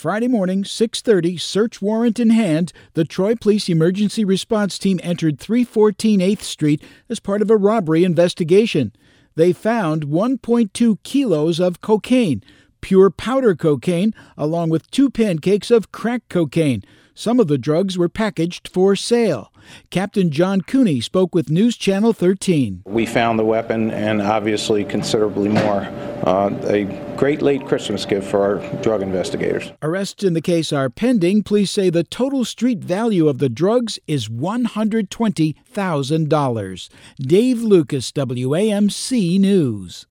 Friday morning, 6:30, search warrant in hand, the Troy Police Emergency Response Team entered 314 8th Street as part of a robbery investigation. They found 1.2 kilos of cocaine, pure powder cocaine, along with 2 pancakes of crack cocaine. Some of the drugs were packaged for sale. Captain John Cooney spoke with News Channel 13. We found the weapon and obviously considerably more. A great late Christmas gift for our drug investigators. Arrests in the case are pending. Police say the total street value of the drugs is $120,000. Dave Lucas, WAMC News.